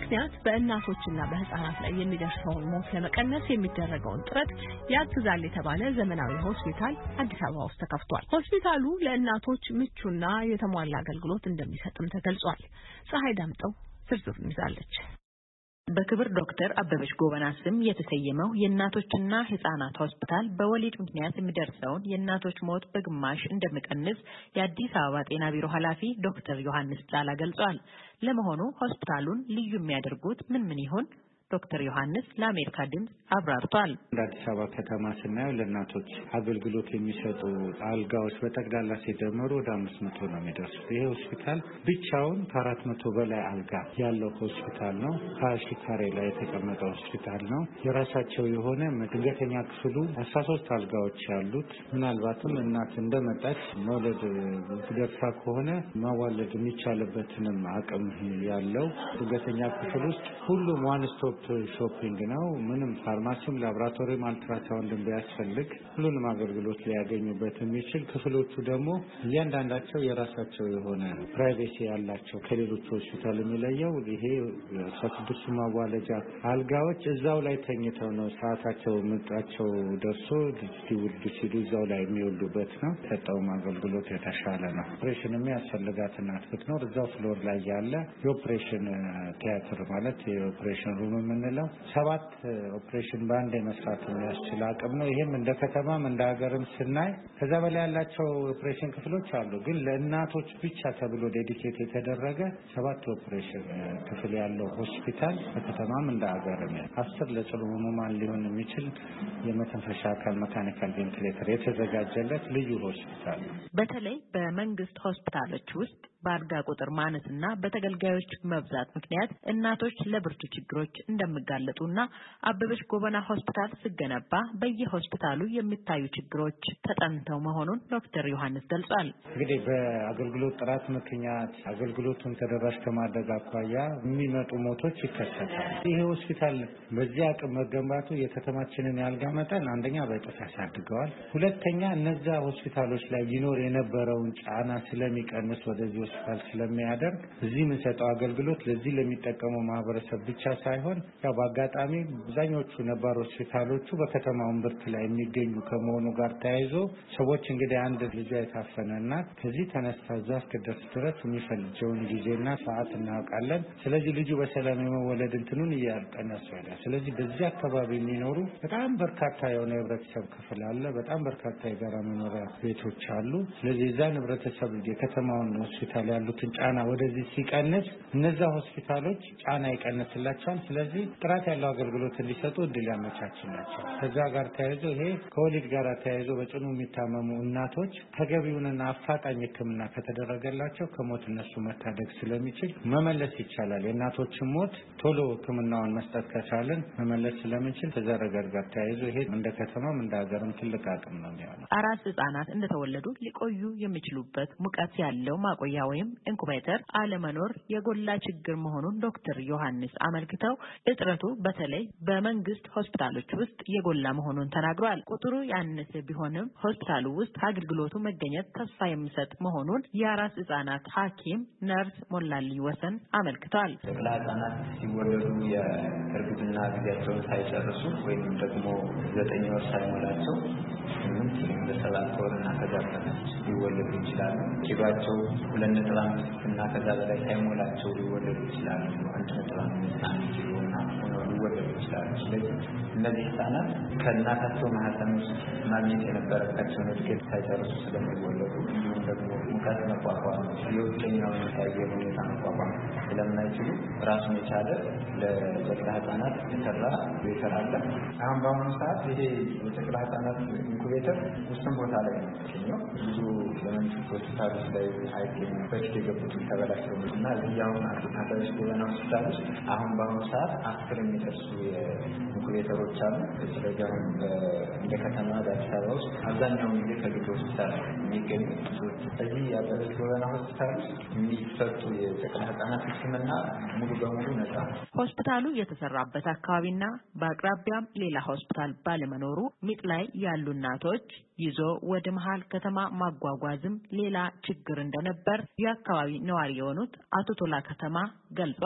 ምክንያት በእናቶችና በህፃናት ላይ የሚደርሰውን ሞት ለመቀነስ የሚደረገውን ጥረት ያግዛል የተባለ ዘመናዊ ሆስፒታል አዲስ አበባ ውስጥ ተከፍቷል። ሆስፒታሉ ለእናቶች ምቹና የተሟላ አገልግሎት እንደሚሰጥም ተገልጿል። ፀሐይ ዳምጠው ዝርዝሩን ይዛለች። በክብር ዶክተር አበበች ጎበና ስም የተሰየመው የእናቶችና ህፃናት ሆስፒታል በወሊድ ምክንያት የሚደርሰውን የእናቶች ሞት በግማሽ እንደሚቀንስ የአዲስ አበባ ጤና ቢሮ ኃላፊ ዶክተር ዮሐንስ ጫላ ገልጸዋል። ለመሆኑ ሆስፒታሉን ልዩ የሚያደርጉት ምን ይሆን? ዶክተር ዮሐንስ ለአሜሪካ ድምጽ አብራርቷል። አዲስ አበባ ከተማ ስናየው ለእናቶች አገልግሎት የሚሰጡ አልጋዎች በጠቅላላ ሲደመሩ ወደ 500 ነው የሚደርሱት። ይሄ ሆስፒታል ብቻውን ከ400 በላይ አልጋ ያለው ሆስፒታል ነው። 20 ሺህ ካሬ ላይ የተቀመጠ ሆስፒታል ነው። የራሳቸው የሆነ ድንገተኛ ክፍሉ 13 አልጋዎች ያሉት፣ ምናልባትም እናት እንደመጣች መውለድ ደርሳ ከሆነ ማዋለድ የሚቻልበትንም አቅም ያለው ድንገተኛ ክፍል ውስጥ ሁሉም ዋን ስቶፕ ሾፒንግ ነው። ምንም ፋርማሲም ላቦራቶሪም አልትራሳውንድም ቢያስፈልግ ሁሉንም አገልግሎት ሊያገኙበት የሚችል ክፍሎቹ ደግሞ እያንዳንዳቸው የራሳቸው የሆነ ፕራይቬሲ ያላቸው ከሌሎች ሆስፒታል የሚለየው ይሄ 16 ማዋለጃ አልጋዎች እዛው ላይ ተኝተው ነው ሰዓታቸው ምጣቸው ደርሶ ሊወልዱ ሲሉ እዛው ላይ የሚወልዱበት ነው። ሰጠውም አገልግሎት የተሻለ ነው። ኦፕሬሽን የሚያስፈልጋት እናት ብትኖር እዛው ፍሎር ላይ ያለ የኦፕሬሽን ቲያትር ማለት የኦፕሬሽን ሩም የምንለው 7 ኦፕሬሽን በአንድ መስራት የሚያስችል አቅም ነው። ይሄም እንደ ከተማም እንደ ሀገርም ስናይ ከዛ በላይ ያላቸው ኦፕሬሽን ክፍሎች አሉ። ግን ለእናቶች ብቻ ተብሎ ዴዲኬት የተደረገ 7 ኦፕሬሽን ክፍል ያለው ሆስፒታል በከተማም እንደ ሀገርም 10 ለጽኑ ህሙማን ሊሆን የሚችል የመተንፈሻ አካል መካኒካል ቬንቲሌተር የተዘጋጀለት ልዩ ሆስፒታል ነው። በተለይ በመንግስት ሆስፒታሎች ውስጥ በአልጋ ቁጥር ማነስና በተገልጋዮች መብዛት ምክንያት እናቶች ለብርቱ ችግሮች እንደሚጋለጡና አበበች ጎበና ሆስፒታል ሲገነባ በየሆስፒታሉ የሚታዩ ችግሮች ተጠንተው መሆኑን ዶክተር ዮሐንስ ገልጿል። እንግዲህ በአገልግሎት ጥራት ምክንያት አገልግሎቱን ተደራሽ ከማድረግ አኳያ የሚመጡ ሞቶች ይከሰታል። ይሄ ሆስፒታል በዚህ አቅም መገንባቱ የከተማችንን የአልጋ መጠን አንደኛ በእጥፍ ያሳድገዋል። ሁለተኛ እነዛ ሆስፒታሎች ላይ ይኖር የነበረውን ጫና ስለሚቀንስ ወደዚህ ሆስፒታል ስለሚያደርግ እዚህ የምንሰጠው አገልግሎት ለዚህ ለሚጠቀመው ማህበረሰብ ብቻ ሳይሆን ያው በአጋጣሚ አብዛኞቹ ነባር ሆስፒታሎቹ በከተማው እምብርት ላይ የሚገኙ ከመሆኑ ጋር ተያይዞ ሰዎች እንግዲህ አንድ ልጅ የታፈነና ከዚህ ተነስታ እዛ እስክደርስ ድረስ የሚፈልጀውን ጊዜና ሰዓት እናውቃለን። ስለዚህ ልጁ በሰላም የመወለድ እንትኑን እያቀነሰ ይሄዳል። ስለዚህ በዚህ አካባቢ የሚኖሩ በጣም በርካታ የሆነ የህብረተሰብ ክፍል አለ። በጣም በርካታ የጋራ መኖሪያ ቤቶች አሉ። ስለዚህ እዛን ህብረተሰብ የከተማውን ሆስፒታል ያሉትን ጫና ወደዚህ ሲቀንስ እነዛ ሆስፒታሎች ጫና ይቀንስላቸዋል። ስለዚህ ጥራት ያለው አገልግሎት እንዲሰጡ እድል ያመቻችላቸው። ከዛ ጋር ተያይዞ ይሄ ከወሊድ ጋር ተያይዞ በጽኑ የሚታመሙ እናቶች ተገቢውንና አፋጣኝ ሕክምና ከተደረገላቸው ከሞት እነሱ መታደግ ስለሚችል መመለስ ይቻላል። የእናቶችን ሞት ቶሎ ሕክምናውን መስጠት ከቻለን መመለስ ስለምንችል ከዛ ረገድ ጋር ተያይዞ ይሄ እንደ ከተማም እንደ ሀገርም ትልቅ አቅም ነው የሚሆነው። አራስ ህጻናት እንደተወለዱ ሊቆዩ የሚችሉበት ሙቀት ያለው ማቆያ ወይም ኢንኩቤተር አለመኖር የጎላ ችግር መሆኑን ዶክተር ዮሐንስ አመልክተው እጥረቱ በተለይ በመንግስት ሆስፒታሎች ውስጥ የጎላ መሆኑን ተናግረዋል። ቁጥሩ ያነሰ ቢሆንም ሆስፒታሉ ውስጥ አገልግሎቱ መገኘት ተስፋ የሚሰጥ መሆኑን የአራስ ህጻናት ሐኪም ነርስ ሞላልኝ ወሰን አመልክተዋል። ህጻናት ሲወለዱ የእርግዝና ጊዜያቸውን ሳይጨርሱ ወይም ደግሞ 9 ወር ሳይሞላቸው 8 7 ወርና ከዛ በታች ሊወለዱ ይችላሉ። ኪሏቸው 2.5 እና ከዛ በላይ ሳይሞላቸው ሊወለዱ ይችላሉ። 1.5 ኪሎ እና ሊወለዱ ይችላሉ። ስለዚህ እነዚህ ህጻናት ከእናታቸው ማህፀን ውስጥ ማግኘት የነበረባቸውን እድገት ሳይጨርሱ ስለሚወለዱ እንዲሁም ደግሞ ሙቀት መቋቋም የውጨኛውን የአየር ሁኔታ መቋቋም ስለማይችሉ ራሱን የቻለ ለጨቅላ ህጻናት የተሰራ ኢንኩቤተር አለ። አሁን በአሁኑ ሰዓት ይሄ የጨቅላ ህጻናት ኢንኩቤተር ውስን ቦታ ላይ ነው የሚገኘው። ብዙ የመንግስት ሆስፒታሎች ላይ አይገኝም። በፊት የገቡትን ተበላሽተው እና እዚህ አሁን አበበች ጎበና ሆስፒታል ውስጥ አሁን በአሁኑ ሰዓት 10 የሚደርሱ ኢንኩቤተሮች አሉ። ስለዚህ አሁን እንደ ከተማ በአዲስ አበባ ውስጥ አብዛኛውን ጊዜ ከግል ሆስፒታል የሚገኙ እዚህ የአበበች ጎበና ሆስፒታል ውስጥ የሚሰጡ የጨቅላ ህጻናት ሕክምና ሙሉ በሙሉ ነጻ ነው። ሆስፒታሉ የተሰራበት አካባቢና በአቅራቢያም ሌላ ሆስፒታል ባለመኖሩ ምጥ ላይ ያሉ እናቶች ይዞ ወደ መሃል ከተማ ማጓጓዝም ሌላ ችግር እንደነበር የአካባቢ ነዋሪ የሆኑት አቶ ቶላ ከተማ ገልጿል።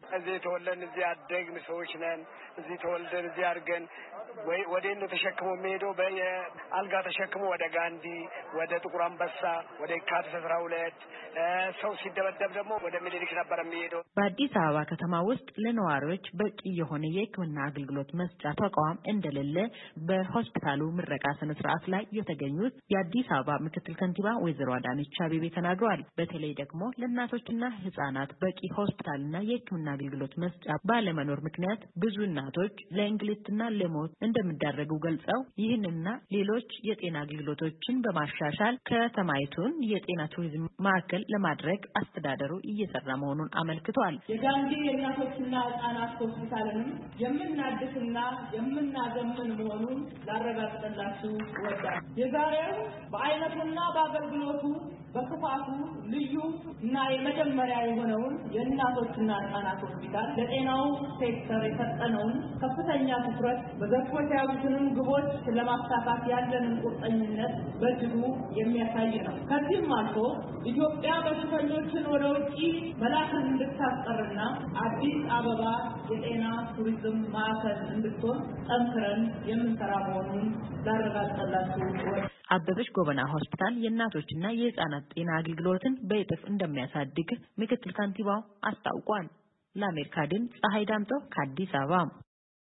እዚህ ተወልደን እዚህ ያደግን ሰዎች ነን። እዚህ ተወልደን እዚህ አድርገን ወዴት ነው ተሸክሞ የሚሄደው? በአልጋ ተሸክሞ ወደ ጋንዲ፣ ወደ ጥቁር አንበሳ፣ ወደ የካቲት 12 ሰው ሲደበደብ ደግሞ ወደ ምኒልክ ነበር የሚሄደው። በአዲስ አበባ ከተማ ውስጥ ለነዋሪዎች በቂ የሆነ የሕክምና አገልግሎት መስጫ ተቋም እንደሌለ በሆስፒታሉ ምረቃ ስነ ስርዓት ላይ የተገኙት የአዲስ አበባ ምክትል ከንቲባ ወይዘሮ አዳነች አቤቤ ተናግረዋል። በተለይ ደግሞ ለእናቶችና ህጻናት በቂ ሆስፒታልና የሕክምና አገልግሎት መስጫ ባለመኖር ምክንያት ብዙ እናቶች ለእንግልትና ለሞት እንደሚዳረጉ ገልጸው ይህንና ሌሎች የጤና አገልግሎቶችን በማሻሻል ከተማይቱን የጤና ቱሪዝም ማዕከል ለማድረግ አስተዳደሩ እየሰራ መሆኑን አመልክቷል። የጋንዲ የእናቶችና ህጻናት ሆስፒታልንም የምናድስና የምናዘምን መሆኑን ላረጋግጥላችሁ እወዳለሁ። የዛሬው በአይነቱና በአገልግሎቱ በስፋቱ ልዩ እና የመጀመሪያ የሆነውን የእናቶችና ህጻናት ሆስፒታል ለጤናው ሴክተር የሰጠነውን ከፍተኛ ትኩረት በዘርፎች ያሉትንም ግቦች ለማሳካት ያለንን ቁርጠኝነት በእጅጉ የሚያሳይ ነው። ከዚህም አልፎ ኢትዮጵያ በሽተኞችን ወደ ውጪ መላክን እንድታስቀርና አዲስ አበባ የጤና ቱሪዝም ማዕከል እንድትሆን ጠንክረን የምንሰራ መሆኑን ላረጋግጥላችሁ። አበበች ጎበና ሆስፒታል የእናቶችና የህጻናት ጤና አገልግሎትን በእጥፍ እንደሚያሳድግ ምክትል ከንቲባው አስታውቋል። ለአሜሪካ ድምፅ ፀሐይ ዳምጠው ከአዲስ አበባ